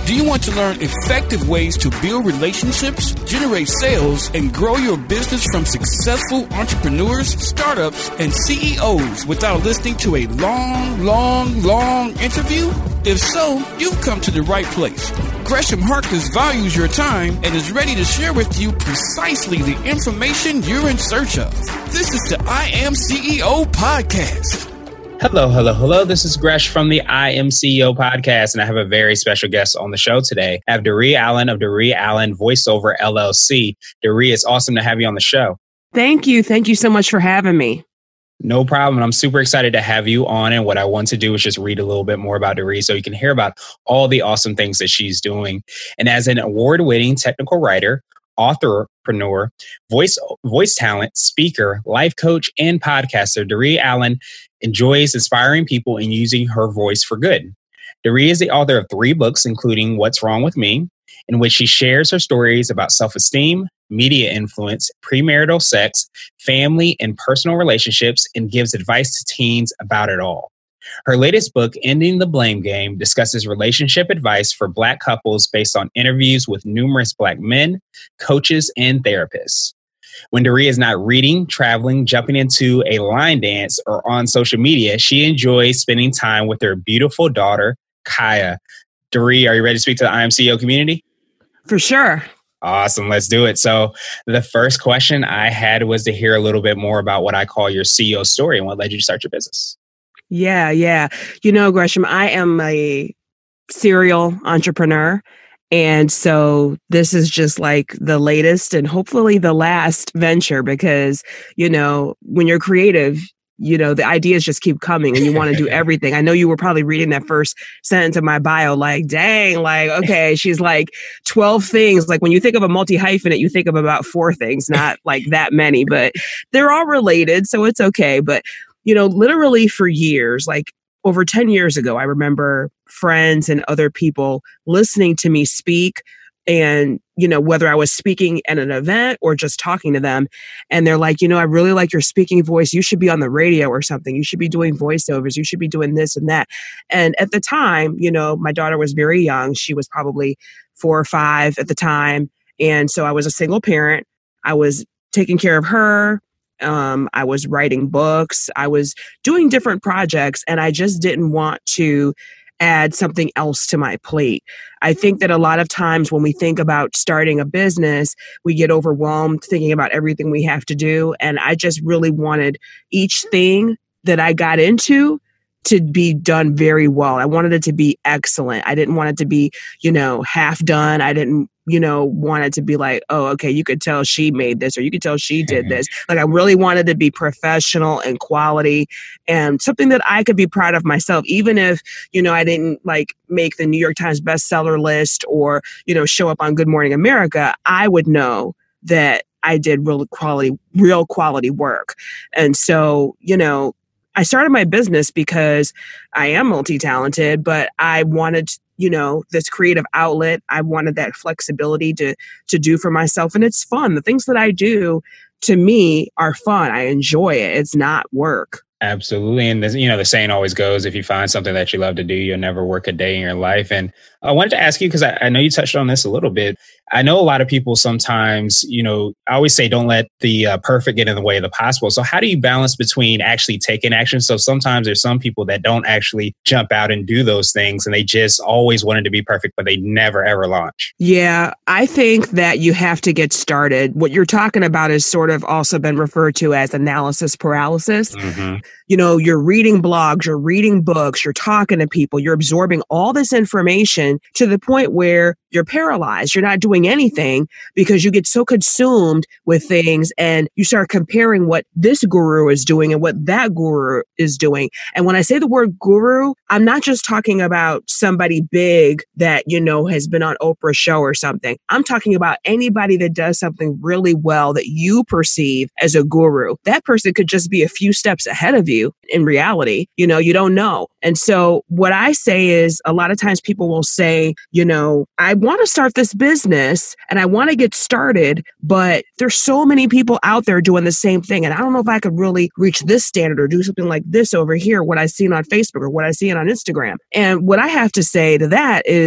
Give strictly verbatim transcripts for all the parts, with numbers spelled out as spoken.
Do you want to learn effective ways to build relationships, generate sales, and grow your business from successful entrepreneurs, startups, and C E Os without listening to a long, long, long interview? If so, you've come to the right place. Gresham Harkless values your time and is ready to share with you precisely the information you're in search of. This is the I Am C E O podcast. Hello, hello, hello. This is Gresh from the I Am C E O podcast, and I have a very special guest on the show today. I have Daree Allen of Daree Allen Voiceover L L C. Daree, it's awesome to have you on the show. Thank you. Thank you so much for having me. No problem. I'm super excited to have you on. And what I want to do is just read a little bit more about Daree so you can hear about all the awesome things that she's doing. And as an award-winning technical writer, authorpreneur, voice voice talent, speaker, life coach, and podcaster, Daree Allen enjoys inspiring people and using her voice for good. Daree is the author of three books, including What's Wrong with Me, in which she shares her stories about self-esteem, media influence, premarital sex, family, and personal relationships, and gives advice to teens about it all. Her latest book, Ending the Blame Game, discusses relationship advice for Black couples based on interviews with numerous Black men, coaches, and therapists. When Daree is not reading, traveling, jumping into a line dance, or on social media, she enjoys spending time with her beautiful daughter, Kaya. Daree, are you ready to speak to the I M C E O community? For sure. Awesome. Let's do it. So the first question I had was to hear a little bit more about what I call your C E O story and what led you to start your business. Yeah, yeah. You know, Gresham, I am a serial entrepreneur. And so this is just like the latest and hopefully the last venture because, you know, when you're creative, you know, the ideas just keep coming and you want to do everything. I know you were probably reading that first sentence of my bio, like, dang, like, okay, she's like twelve things. Like when you think of a multi-hyphenate, you think of about four things, not like that many, but they're all related. So it's okay. But, you know, literally for years, like over ten years ago, I remember friends and other people listening to me speak. And, you know, whether I was speaking at an event or just talking to them, and they're like, you know, I really like your speaking voice. You should be on the radio or something. You should be doing voiceovers. You should be doing this and that. And at the time, you know, my daughter was very young. She was probably four or five at the time. And so I was a single parent. I was taking care of her. Um, I was writing books. I was doing different projects, and I just didn't want to add something else to my plate. I think that a lot of times when we think about starting a business, we get overwhelmed thinking about everything we have to do. And I just really wanted each thing that I got into to be done very well. I wanted it to be excellent. I didn't want it to be, you know, half done. I didn't, you know, want it to be like, oh, okay, you could tell she made this or you could tell she did this. Like I really wanted to be professional and quality and something that I could be proud of myself, even if, you know, I didn't like make the New York Times bestseller list or, you know, show up on Good Morning America. I would know that I did real quality, real quality work. And so, you know, I started my business because I am multi-talented, but I wanted, you know, this creative outlet. I wanted that flexibility to to do for myself. And it's fun. The things that I do, to me, are fun. I enjoy it. It's not work. Absolutely. And, you know, the saying always goes, if you find something that you love to do, you'll never work a day in your life. And I wanted to ask you, because I, I know you touched on this a little bit. I know a lot of people sometimes, you know, I always say, don't let the uh, perfect get in the way of the possible. So how do you balance between actually taking action? So sometimes there's some people that don't actually jump out and do those things and they just always wanted to be perfect, but they never, ever launch. Yeah, I think that you have to get started. What you're talking about is sort of also been referred to as analysis paralysis. Mm-hmm. You know, you're reading blogs, you're reading books, you're talking to people, you're absorbing all this information to the point where you're paralyzed. You're not doing anything because you get so consumed with things and you start comparing what this guru is doing and what that guru is doing. And when I say the word guru, I'm not just talking about somebody big that, you know, has been on Oprah's show or something. I'm talking about anybody that does something really well that you perceive as a guru. That person could just be a few steps ahead of you in reality. You know, you don't know. And so what I say is a lot of times people will say, you know, I want to start this business and I want to get started, but there's so many people out there doing the same thing. And I don't know if I could really reach this standard or do something like this over here, what I seen on Facebook or what I see on Instagram. And what I have to say to that is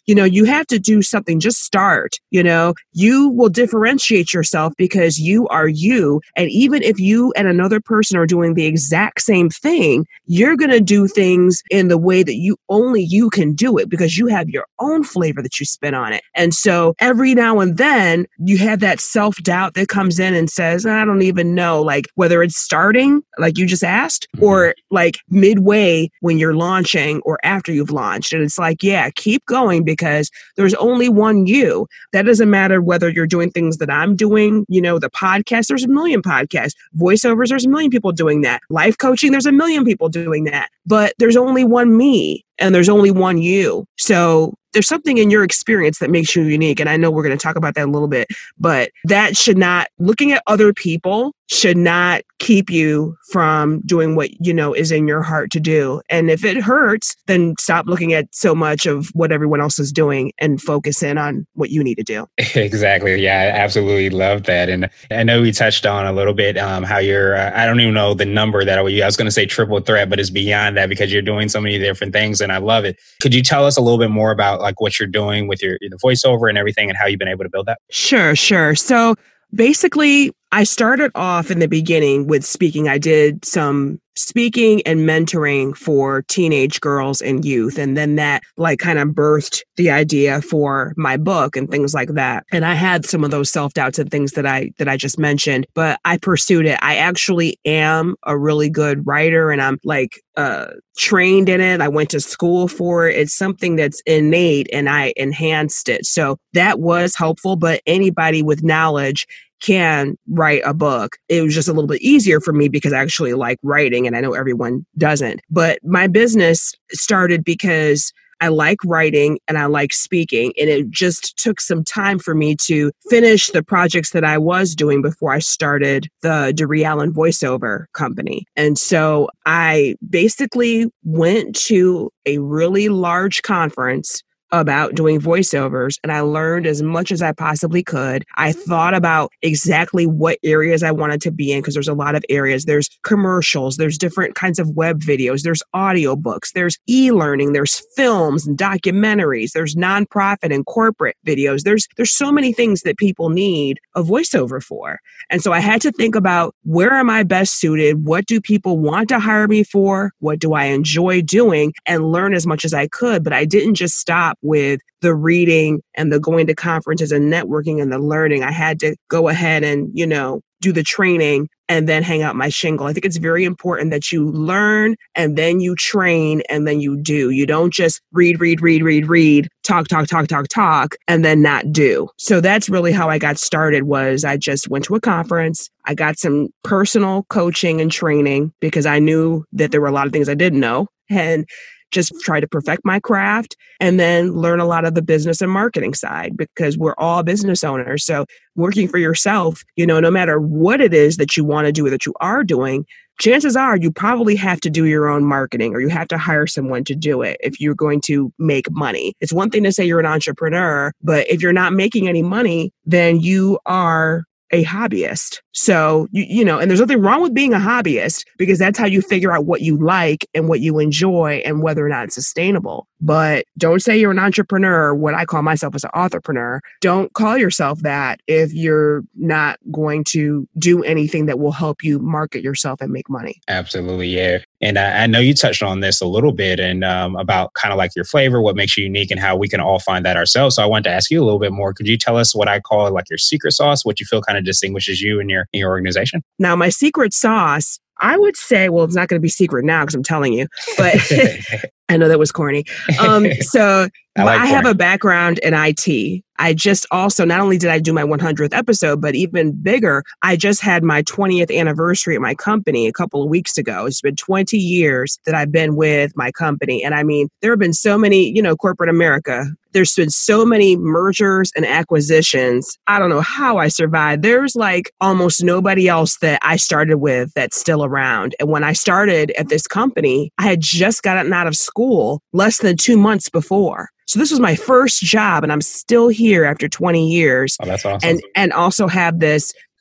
you know, you have to do something. Just start. You know, you will differentiate yourself because you are you. And even if you and another person are doing the exact same thing, you're going to do things in the way that you only you can do it because you have your own flavor that you spin on it. And so every now and then you have that self-doubt that comes in and says, I don't even know, like whether it's starting, like you just asked, mm-hmm. or like midway when you're launching or after you've launched. And it's like, yeah, keep going because there's only one you. That doesn't matter whether you're doing things that I'm doing, you know, the podcast, there's a million podcasts, voiceovers, there's a million people doing that. Life coaching, there's a million people doing that. But there's only one me and there's only one you. So there's something in your experience that makes you unique. And I know we're going to talk about that a little bit, but that should not, looking at other people should not keep you from doing what, you know, is in your heart to do. And if it hurts, then stop looking at so much of what everyone else is doing and focus in on what you need to do. Exactly. Yeah, I absolutely love that. And I know we touched on a little bit um, how you're, uh, I don't even know the number that I was, I was going to say triple threat, but it's beyond that because you're doing so many different things and I love it. Could you tell us a little bit more about like what you're doing with your the voiceover and everything and how you've been able to build that? Sure, sure. So basically, I started off in the beginning with speaking. I did some speaking and mentoring for teenage girls and youth. And then that like kind of birthed the idea for my book and things like that. And I had some of those self-doubts and things that I that I just mentioned, but I pursued it. I actually am a really good writer and I'm like uh, trained in it. I went to school for it. It's something that's innate and I enhanced it. So that was helpful, but anybody with knowledge can write a book. It was just a little bit easier for me because I actually like writing and I know everyone doesn't. But my business started because I like writing and I like speaking. And it just took some time for me to finish the projects that I was doing before I started the DeRee Allen voiceover company. And so I basically went to a really large conference about doing voiceovers and I learned as much as I possibly could. I thought about exactly what areas I wanted to be in because there's a lot of areas. There's commercials, there's different kinds of web videos, there's audiobooks, there's e-learning, there's films and documentaries, there's nonprofit and corporate videos. There's there's so many things that people need a voiceover for. And so I had to think about where am I best suited? What do people want to hire me for? What do I enjoy doing? And learn as much as I could. But I didn't just stop with the reading and the going to conferences and networking and the learning. I had to go ahead and, you know, do the training and then hang out my shingle. I think it's very important that you learn and then you train and then you do. You don't just read, read, read, read, read, talk, talk, talk, talk, talk, and then not do. So that's really how I got started was I just went to a conference. I got some personal coaching and training because I knew that there were a lot of things I didn't know. And just try to perfect my craft and then learn a lot of the business and marketing side because we're all business owners. So working for yourself, you know, no matter what it is that you want to do or that you are doing, chances are you probably have to do your own marketing or you have to hire someone to do it if you're going to make money. It's one thing to say you're an entrepreneur, but if you're not making any money, then you are a hobbyist. So, you, you know, and there's nothing wrong with being a hobbyist because that's how you figure out what you like and what you enjoy and whether or not it's sustainable. But don't say you're an entrepreneur, what I call myself as an authorpreneur. Don't call yourself that if you're not going to do anything that will help you market yourself and make money. Absolutely. Yeah. And I, I know you touched on this a little bit and um, about kind of like your flavor, what makes you unique and how we can all find that ourselves. So I wanted to ask you a little bit more. Could you tell us what I call like your secret sauce, what you feel kind of distinguishes you and your, in your organization? Now, my secret sauce, I would say, well, it's not going to be secret now because I'm telling you, but I know that was corny. Um, so I, like I have a background in I T. I just also, not only did I do my one hundredth episode, but even bigger, I just had my twentieth anniversary at my company a couple of weeks ago. It's been twenty years that I've been with my company. And I mean, there have been so many, you know, corporate America, there's been so many mergers and acquisitions. I don't know how I survived. There's like almost nobody else that I started with that's still around. And when I started at this company, I had just gotten out of school less than two months before. So this was my first job and I'm still here after twenty years. Oh, that's awesome. And, and also have this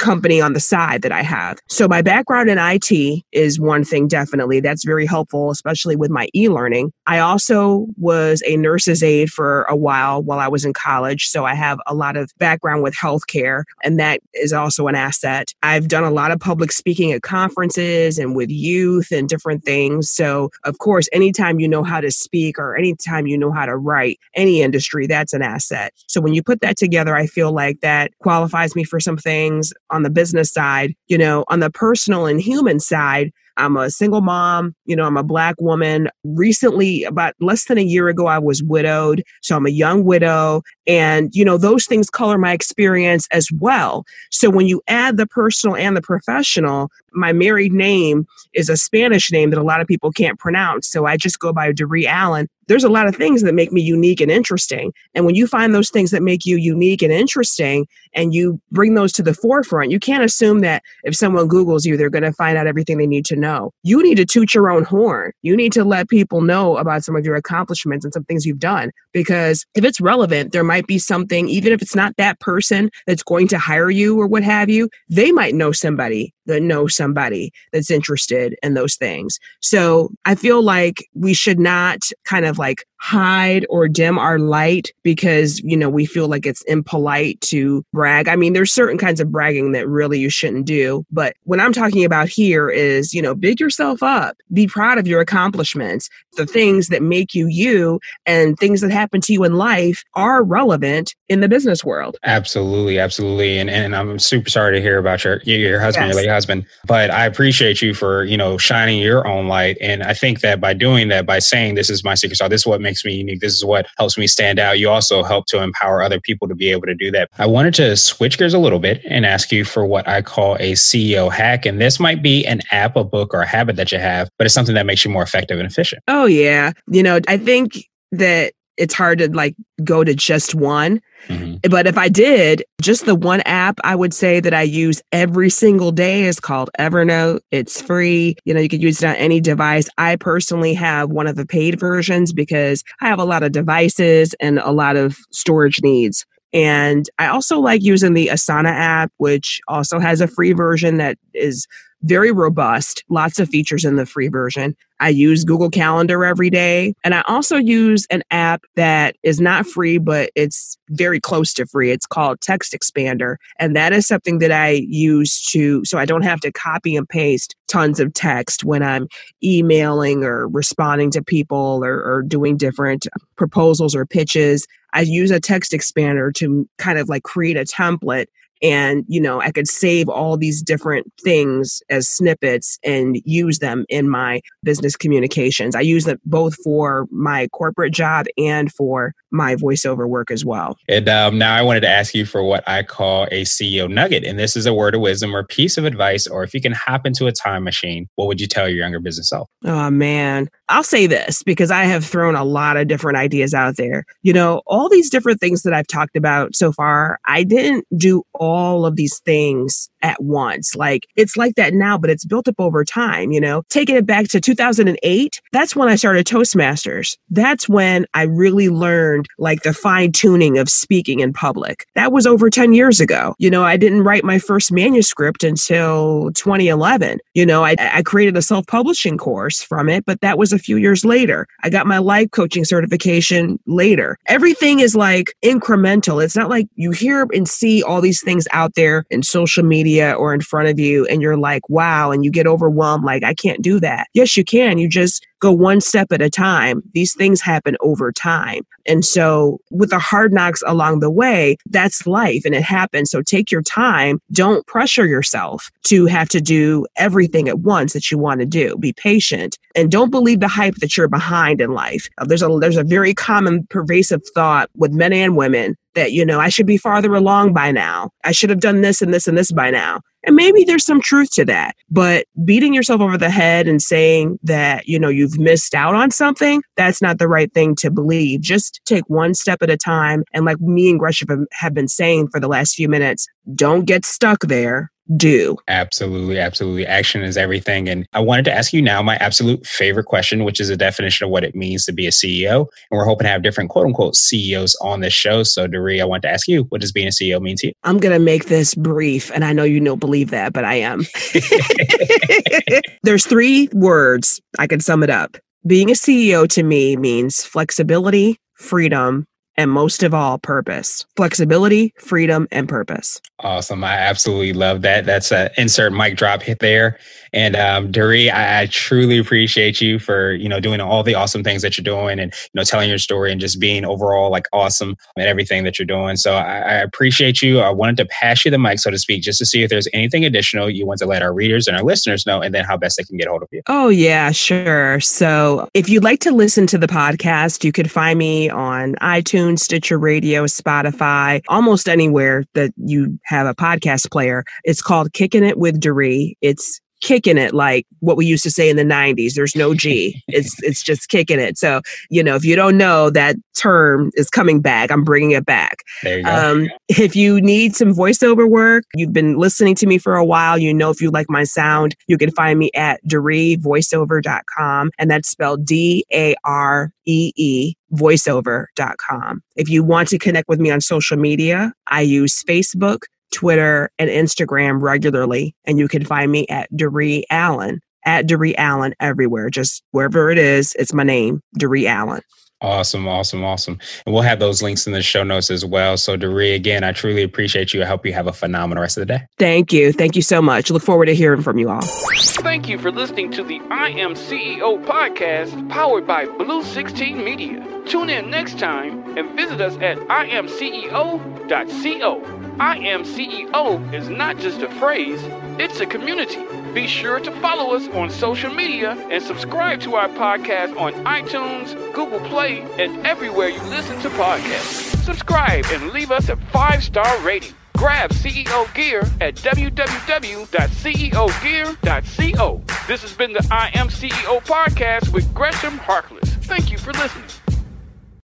company on the side that I have. So my background in I T is one thing, definitely. That's very helpful, especially with my e-learning. I also was a nurse's aide for a while while I was in college. So I have a lot of background with healthcare, and that is also an asset. I've done a lot of public speaking at conferences and with youth and different things. So of course, anytime you know how to speak or anytime you know how to write, any industry, that's an asset. So when you put that together, I feel like that qualifies me for some things on the business side. You know, on the personal and human side, I'm a single mom, you know, I'm a Black woman. Recently, about less than a year ago, I was widowed. So I'm a young widow. And, you know, those things color my experience as well. So when you add the personal and the professional, my married name is a Spanish name that a lot of people can't pronounce. So I just go by Doree Allen. There's a lot of things that make me unique and interesting. And when you find those things that make you unique and interesting and you bring those to the forefront, you can't assume that if someone Googles you, they're going to find out everything they need to know. You need to toot your own horn. You need to let people know about some of your accomplishments and some things you've done. Because if it's relevant, there might be something, even if it's not that person that's going to hire you or what have you, they might know somebody that knows somebody that's interested in those things. So I feel like we should not kind of like hide or dim our light because, you know, we feel like it's impolite to brag. I mean, there's certain kinds of bragging that really you shouldn't do. But what I'm talking about here is, you know, big yourself up, be proud of your accomplishments. The things that make you you and things that happen to you in life are relevant in the business world. Absolutely. Absolutely. And and I'm super sorry to hear about your, your husband, yes. your late husband, but I appreciate you for, you know, shining your own light. And I think that by doing that, by saying, this is my secret sauce, this is what makes me unique, this is what helps me stand out, you also help to empower other people to be able to do that. I wanted to switch gears a little bit and ask you for what I call a C E O hack. And this might be an app, a book, or a habit that you have, but it's something that makes you more effective and efficient. Oh, yeah. You know, I think that it's hard to like go to just one. Mm-hmm. But if I did, just the one app I would say that I use every single day is called Evernote. It's free. You know, you could use it on any device. I personally have one of the paid versions because I have a lot of devices and a lot of storage needs. And I also like using the Asana app, which also has a free version that is very robust, lots of features in the free version. I use Google Calendar every day. And I also use an app that is not free, but it's very close to free. It's called Text Expander. And that is something that I use to, so I don't have to copy and paste tons of text when I'm emailing or responding to people or, or doing different proposals or pitches. I use a text expander to kind of like create a template. And, you know, I could save all these different things as snippets and use them in my business communications. I use them both for my corporate job and for my voiceover work as well. And um, now I wanted to ask you for what I call a C E O nugget. And this is a word of wisdom or piece of advice, or if you can hop into a time machine, what would you tell your younger business self? Oh, man. I'll say this because I have thrown a lot of different ideas out there. You know, all these different things that I've talked about so far, I didn't do all of these things at once. Like it's like that now, but it's built up over time, you know, taking it back to two thousand eight. That's when I started Toastmasters. That's when I really learned like the fine tuning of speaking in public. That was over ten years ago. You know, I didn't write my first manuscript until twenty eleven. You know, I, I created a self-publishing course from it, but that was a few years later. I got my life coaching certification later. Everything is like incremental. It's not like you hear and see all these things out there in social media or in front of you and you're like, wow, and you get overwhelmed like, I can't do that. Yes, you can. You just go one step at a time. These things happen over time. And so with the hard knocks along the way, that's life and it happens. So take your time. Don't pressure yourself to have to do everything at once that you want to do. Be patient and don't believe the hype that you're behind in life. There's a, there's a very common pervasive thought with men and women that, you know, I should be farther along by now. I should have done this and this and this by now. And maybe there's some truth to that, but beating yourself over the head and saying that, you know, you've missed out on something, that's not the right thing to believe. Just take one step at a time. And like me and Gresham have been saying for the last few minutes, don't get stuck there. do. Absolutely. Absolutely. Action is everything. And I wanted to ask you now my absolute favorite question, which is a definition of what it means to be a C E O. And we're hoping to have different quote unquote C E Os on this show. So Doree, I want to ask you, what does being a C E O mean to you? I'm going to make this brief. And I know you don't believe that, but I am. There's three words. I can sum it up. Being a C E O to me means flexibility, freedom, and most of all, purpose. Flexibility, freedom, and purpose. Awesome. I absolutely love that. That's an insert mic drop hit there. And um, Doree, I, I truly appreciate you for, you know, doing all the awesome things that you're doing and, you know, telling your story and just being overall like awesome at everything that you're doing. So I, I appreciate you. I wanted to pass you the mic, so to speak, just to see if there's anything additional you want to let our readers and our listeners know, and then how best they can get a hold of you. Oh, yeah, sure. So if you'd like to listen to the podcast, you could find me on iTunes, Stitcher Radio, Spotify, almost anywhere that you have a podcast player. It's called Kicking It with Doree. It's kicking it like what we used to say in the nineties. There's no G. It's it's just kicking it. So, you know, if you don't know, that term is coming back. I'm bringing it back. There you go. Um, if you need some voiceover work, you've been listening to me for a while, you know, if you like my sound, you can find me at doree voiceover dot com. And that's spelled D A R E E voiceover dot com. If you want to connect with me on social media, I use Facebook, Twitter, and Instagram regularly. And you can find me at Doree Allen, at Doree Allen everywhere. Just wherever it is, it's my name, Doree Allen. Awesome, awesome, awesome. And we'll have those links in the show notes as well. So Doree, again, I truly appreciate you. I hope you have a phenomenal rest of the day. Thank you. Thank you so much. Look forward to hearing from you all. Thank you for listening to the I Am C E O podcast powered by Blue sixteen Media. Tune in next time and visit us at I am C E O dot co. I Am C E O is not just a phrase, it's a community. Be sure to follow us on social media and subscribe to our podcast on iTunes, Google Play, and everywhere you listen to podcasts. Subscribe and leave us a five-star rating. Grab C E O gear at w w w dot c e o gear dot co. This has been the I Am C E O podcast with Gresham Harkless. Thank you for listening.